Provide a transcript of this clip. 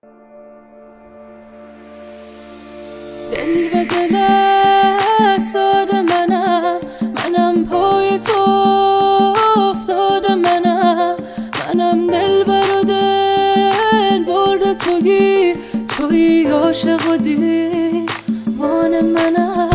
دل به دلت داده منم پای تو افتاده منم دل بر و دل برده تویی عاشق و دیوانه منم.